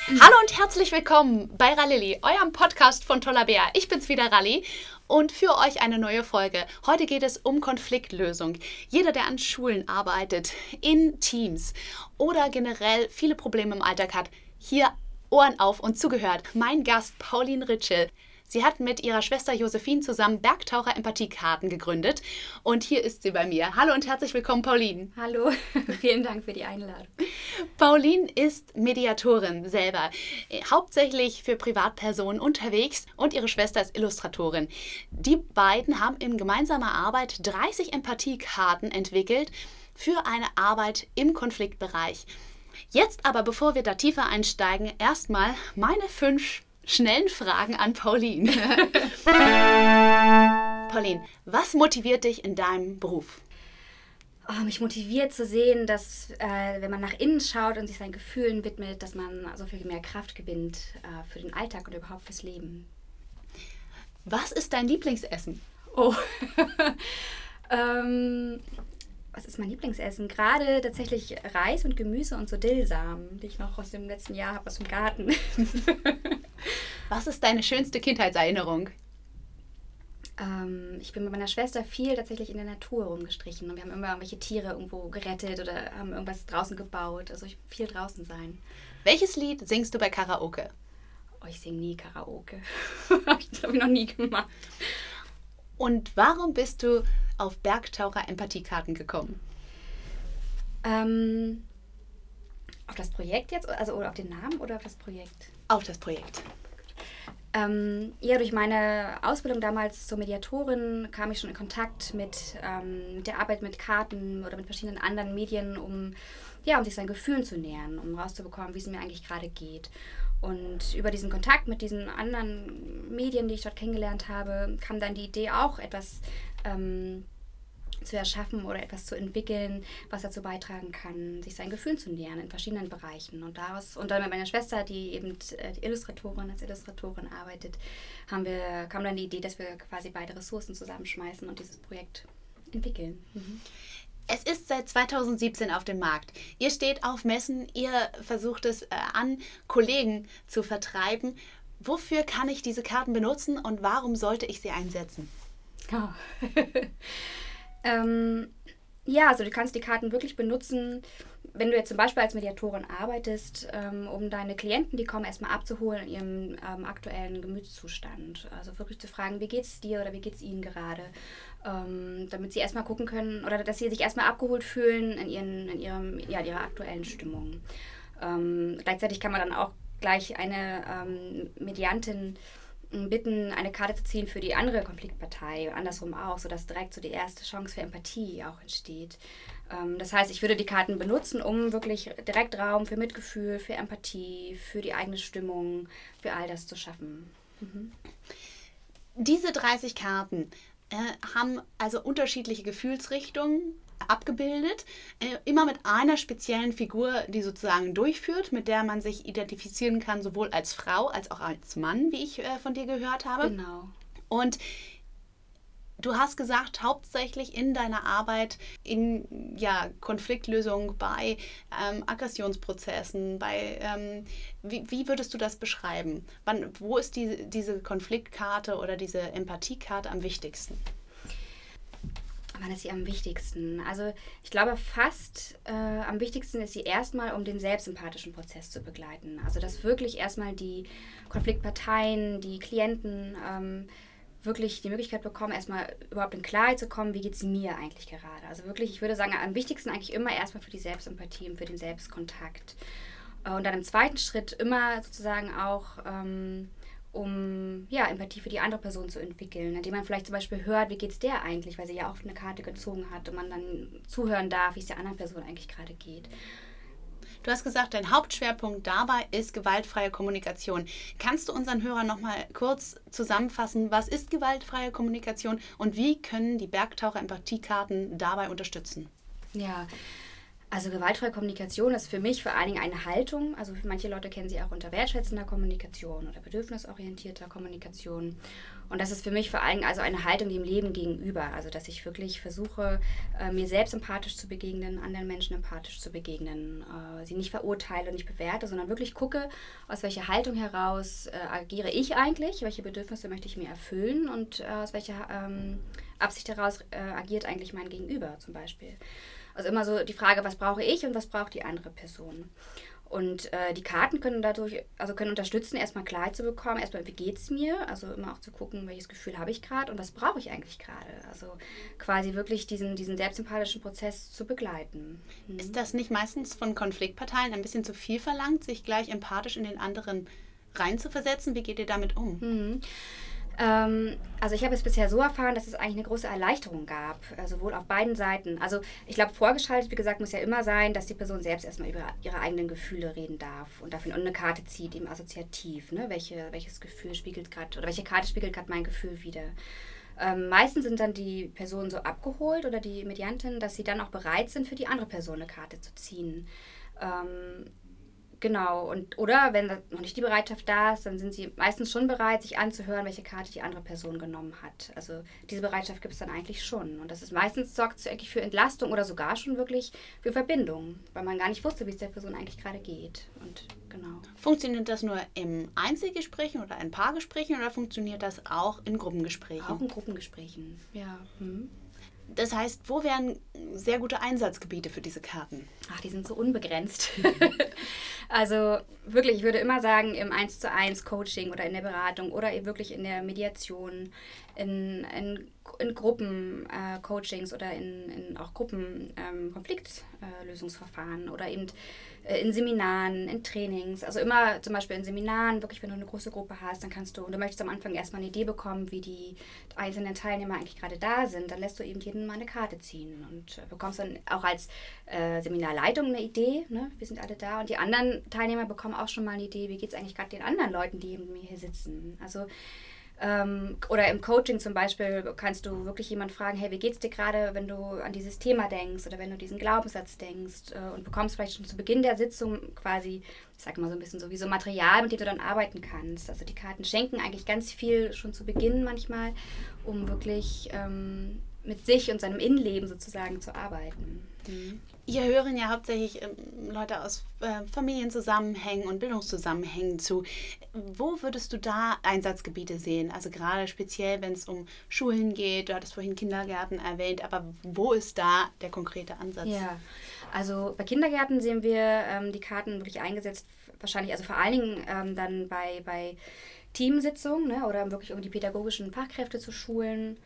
Hallo und herzlich willkommen bei Rallili, eurem Podcast von Toller Bär. Ich bin's wieder, Ralli, und für euch eine neue Folge. Heute geht es um Konfliktlösung. Jeder, der an Schulen arbeitet, in Teams oder generell viele Probleme im Alltag hat, hier Ohren auf und zugehört. Mein Gast Pauline Ritschel. Sie hat mit ihrer Schwester Josephine zusammen Bergtaucher-Empathiekarten gegründet und hier ist sie bei mir. Hallo und herzlich willkommen, Pauline. Hallo, vielen Dank für die Einladung. Pauline ist Mediatorin selber, hauptsächlich für Privatpersonen unterwegs und ihre Schwester ist Illustratorin. Die beiden haben in gemeinsamer Arbeit 30 Empathiekarten entwickelt für eine Arbeit im Konfliktbereich. Jetzt aber, bevor wir da tiefer einsteigen, erstmal meine 5 schnellen Fragen an Pauline. Pauline, was motiviert dich in deinem Beruf? Mich motiviert zu sehen, dass wenn man nach innen schaut und sich seinen Gefühlen widmet, dass man so viel mehr Kraft gewinnt für den Alltag und überhaupt fürs Leben. Was ist dein Lieblingsessen? Oh, was ist mein Lieblingsessen? Gerade tatsächlich Reis und Gemüse und so Dillsamen, die ich noch aus dem letzten Jahr habe, aus dem Garten. Was ist deine schönste Kindheitserinnerung? Ich bin mit meiner Schwester viel tatsächlich in der Natur rumgestrichen und wir haben immer irgendwelche Tiere irgendwo gerettet oder haben irgendwas draußen gebaut. Also ich viel draußen sein. Welches Lied singst du bei Karaoke? Oh, ich singe nie Karaoke. Das habe ich noch nie gemacht. Und warum bist du auf Bergtaucher-Empathiekarten gekommen? Auf das Projekt jetzt? Also oder auf den Namen oder auf das Projekt? Auf das Projekt. Ja, durch meine Ausbildung damals zur Mediatorin kam ich schon in Kontakt mit der Arbeit mit Karten oder mit verschiedenen anderen Medien, um sich seinen Gefühlen zu nähern, um rauszubekommen, wie es mir eigentlich gerade geht. Und über diesen Kontakt mit diesen anderen Medien, die ich dort kennengelernt habe, kam dann die Idee auch, etwas zu erschaffen oder etwas zu entwickeln, was dazu beitragen kann, sich seinen Gefühlen zu nähern in verschiedenen Bereichen. Und dann mit meiner Schwester, die eben die als Illustratorin arbeitet, kam dann die Idee, dass wir quasi beide Ressourcen zusammenschmeißen und dieses Projekt entwickeln. Mhm. Es ist seit 2017 auf dem Markt. Ihr steht auf Messen, ihr versucht es an Kollegen zu vertreiben. Wofür kann ich diese Karten benutzen und warum sollte ich sie einsetzen? Oh. Also du kannst die Karten wirklich benutzen, wenn du jetzt zum Beispiel als Mediatorin arbeitest, um deine Klienten, die kommen, erstmal abzuholen in ihrem aktuellen Gemütszustand. Also wirklich zu fragen, wie geht's dir oder wie geht's ihnen gerade, damit sie erstmal gucken können oder dass sie sich erstmal abgeholt fühlen in ihrer aktuellen Stimmung. Gleichzeitig kann man dann auch gleich eine Mediantin bitten, eine Karte zu ziehen für die andere Konfliktpartei, andersrum auch, sodass direkt so die erste Chance für Empathie auch entsteht. Das heißt, ich würde die Karten benutzen, um wirklich direkt Raum für Mitgefühl, für Empathie, für die eigene Stimmung, für all das zu schaffen. Mhm. Diese 30 Karten haben also unterschiedliche Gefühlsrichtungen abgebildet, immer mit einer speziellen Figur, die sozusagen durchführt, mit der man sich identifizieren kann, sowohl als Frau als auch als Mann, wie ich von dir gehört habe. Genau. Und du hast gesagt, hauptsächlich in deiner Arbeit in Konfliktlösung bei Aggressionsprozessen, wie würdest du das beschreiben? Wo ist diese Konfliktkarte oder diese Empathiekarte am wichtigsten? Wann ist sie am wichtigsten? Also ich glaube fast am wichtigsten ist sie erstmal, um den selbstempathischen Prozess zu begleiten. Also dass wirklich erstmal die Konfliktparteien, die Klienten wirklich die Möglichkeit bekommen, erstmal überhaupt in Klarheit zu kommen, wie geht es mir eigentlich gerade. Also wirklich, ich würde sagen, am wichtigsten eigentlich immer erstmal für die Selbstempathie und für den Selbstkontakt. Und dann im zweiten Schritt immer sozusagen auch um Empathie für die andere Person zu entwickeln, indem man vielleicht zum Beispiel hört, wie geht es der eigentlich, weil sie ja auch eine Karte gezogen hat und man dann zuhören darf, wie es der anderen Person eigentlich gerade geht. Du hast gesagt, dein Hauptschwerpunkt dabei ist gewaltfreie Kommunikation. Kannst du unseren Hörern noch mal kurz zusammenfassen, was ist gewaltfreie Kommunikation und wie können die Bergtaucher-Empathiekarten dabei unterstützen? Ja, Also gewaltfreie Kommunikation ist für mich vor allen Dingen eine Haltung. Also manche Leute kennen sie auch unter wertschätzender Kommunikation oder bedürfnisorientierter Kommunikation. Und das ist für mich vor allen Dingen also eine Haltung dem Leben gegenüber. Also dass ich wirklich versuche, mir selbst empathisch zu begegnen, anderen Menschen empathisch zu begegnen, sie nicht verurteile und nicht bewerte, sondern wirklich gucke, aus welcher Haltung heraus agiere ich eigentlich, welche Bedürfnisse möchte ich mir erfüllen und aus welcher Absicht heraus agiert eigentlich mein Gegenüber zum Beispiel. Also immer so die Frage, was brauche ich und was braucht die andere Person. Und die Karten können dadurch, also können unterstützen, erstmal Klarheit zu bekommen, erstmal, wie geht es mir, also immer auch zu gucken, welches Gefühl habe ich gerade und was brauche ich eigentlich gerade. Also quasi wirklich diesen selbstempathischen Prozess zu begleiten. Ist das nicht meistens von Konfliktparteien ein bisschen zu viel verlangt, sich gleich empathisch in den anderen reinzuversetzen? Wie geht ihr damit um? Also ich habe es bisher so erfahren, dass es eigentlich eine große Erleichterung gab, sowohl auf beiden Seiten. Also ich glaube, vorgeschaltet, wie gesagt, muss ja immer sein, dass die Person selbst erstmal über ihre eigenen Gefühle reden darf und dafür eine Karte zieht, eben assoziativ, ne? Welches Gefühl spiegelt gerade, oder welche Karte spiegelt gerade mein Gefühl wider. Meistens sind dann die Personen so abgeholt oder die Medianten, dass sie dann auch bereit sind, für die andere Person eine Karte zu ziehen. Genau, oder wenn noch nicht die Bereitschaft da ist, dann sind sie meistens schon bereit, sich anzuhören, welche Karte die andere Person genommen hat. Also diese Bereitschaft gibt es dann eigentlich schon. Und das ist meistens sorgt es eigentlich für Entlastung oder sogar schon wirklich für Verbindung, weil man gar nicht wusste, wie es der Person eigentlich gerade geht. Und genau. Funktioniert das nur im Einzelgesprächen oder in Paargesprächen oder funktioniert das auch in Gruppengesprächen? Auch in Gruppengesprächen, ja. Das heißt, wo wären sehr gute Einsatzgebiete für diese Karten? Ach, die sind so unbegrenzt. Also wirklich, ich würde immer sagen, im 1:1 Coaching oder in der Beratung oder eben wirklich in der Mediation, in Gruppen-Coachings oder in auch Gruppen-Konfliktlösungsverfahren oder eben in Seminaren, in Trainings. Also immer zum Beispiel in Seminaren, wirklich, wenn du eine große Gruppe hast, dann und du möchtest am Anfang erstmal eine Idee bekommen, wie die einzelnen Teilnehmer eigentlich gerade da sind, dann lässt du eben jeden mal eine Karte ziehen und bekommst dann auch als Seminarleitung eine Idee, ne? Wir sind alle da und die anderen Teilnehmer bekommen auch schon mal eine Idee, wie geht es eigentlich gerade den anderen Leuten, die neben mir hier sitzen. Also oder im Coaching zum Beispiel kannst du wirklich jemanden fragen, hey, wie geht's dir gerade, wenn du an dieses Thema denkst oder wenn du diesen Glaubenssatz denkst und bekommst vielleicht schon zu Beginn der Sitzung quasi, ich sage mal so ein bisschen so wie so Material, mit dem du dann arbeiten kannst. Also die Karten schenken eigentlich ganz viel schon zu Beginn manchmal, um wirklich mit sich und seinem Innenleben sozusagen zu arbeiten. Hier hören ja hauptsächlich Leute aus Familienzusammenhängen und Bildungszusammenhängen zu. Wo würdest du da Einsatzgebiete sehen? Also gerade speziell, wenn es um Schulen geht, du hattest vorhin Kindergärten erwähnt, aber wo ist da der konkrete Ansatz? Ja, also bei Kindergärten sehen wir die Karten wirklich eingesetzt, wahrscheinlich, also vor allen Dingen dann bei Teamsitzungen, ne, oder wirklich um die pädagogischen Fachkräfte zu schulen,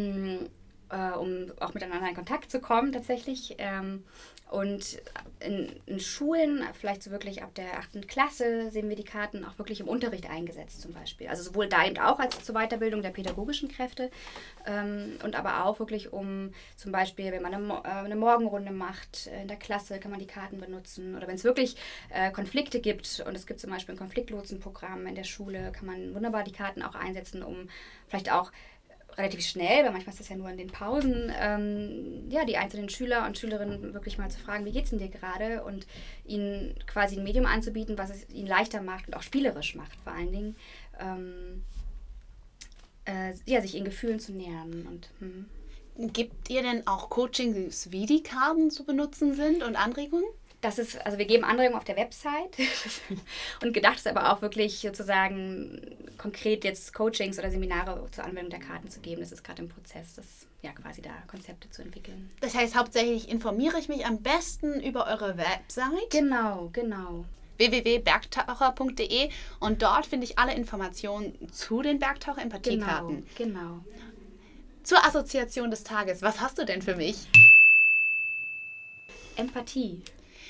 um auch miteinander in Kontakt zu kommen tatsächlich. Und in Schulen, vielleicht so wirklich ab der 8. Klasse, sehen wir die Karten auch wirklich im Unterricht eingesetzt zum Beispiel. Also sowohl da eben auch als zur Weiterbildung der pädagogischen Kräfte und aber auch wirklich um zum Beispiel, wenn man eine Morgenrunde macht in der Klasse, kann man die Karten benutzen. Oder wenn es wirklich Konflikte gibt und es gibt zum Beispiel ein Konfliktlotsenprogramm in der Schule, kann man wunderbar die Karten auch einsetzen, um vielleicht auch relativ schnell, weil manchmal ist das ja nur in den Pausen, die einzelnen Schüler und Schülerinnen wirklich mal zu fragen, wie geht's denn dir gerade? Und ihnen quasi ein Medium anzubieten, was es ihnen leichter macht und auch spielerisch macht, vor allen Dingen, sich ihren Gefühlen zu nähern. Gibt ihr denn auch Coachings, wie die Karten zu benutzen sind und Anregungen? Also wir geben Anregungen auf der Website und gedacht ist aber auch wirklich sozusagen konkret jetzt Coachings oder Seminare zur Anwendung der Karten zu geben. Das ist gerade im Prozess, quasi da Konzepte zu entwickeln. Das heißt, hauptsächlich informiere ich mich am besten über eure Website. Genau. www.bergtaucher.de und dort finde ich alle Informationen zu den Bergtaucher-Empathiekarten. Genau. Zur Assoziation des Tages, was hast du denn für mich? Empathie.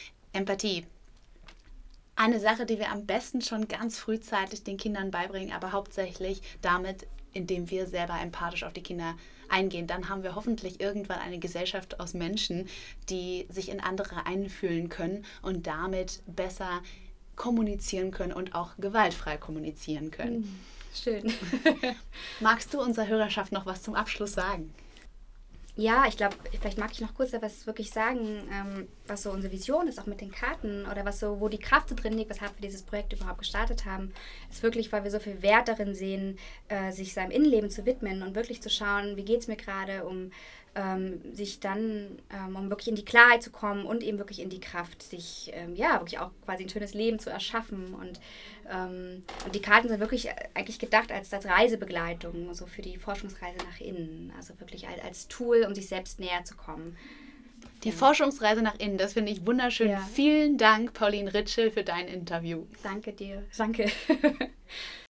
Eine Sache, die wir am besten schon ganz frühzeitig den Kindern beibringen, aber hauptsächlich damit, indem wir selber empathisch auf die Kinder eingehen. Dann haben wir hoffentlich irgendwann eine Gesellschaft aus Menschen, die sich in andere einfühlen können und damit besser kommunizieren können und auch gewaltfrei kommunizieren können. Schön. Magst du unserer Hörerschaft noch was zum Abschluss sagen? Ja, ich glaube, vielleicht mag ich noch kurz etwas wirklich sagen, was so unsere Vision ist, auch mit den Karten oder was so, wo die Kraft so drin liegt, weshalb wir dieses Projekt überhaupt gestartet haben, ist wirklich, weil wir so viel Wert darin sehen, sich seinem Innenleben zu widmen und wirklich zu schauen, wie geht es mir gerade, um sich dann, um wirklich in die Klarheit zu kommen und eben wirklich in die Kraft, sich wirklich auch quasi ein schönes Leben zu erschaffen. Und die Karten sind wirklich eigentlich gedacht als Reisebegleitung, so für die Forschungsreise nach innen. Also wirklich als Tool, um sich selbst näher zu kommen. Die Forschungsreise nach innen, das finde ich wunderschön. Ja. Vielen Dank, Pauline Ritschel, für dein Interview. Danke dir. Danke.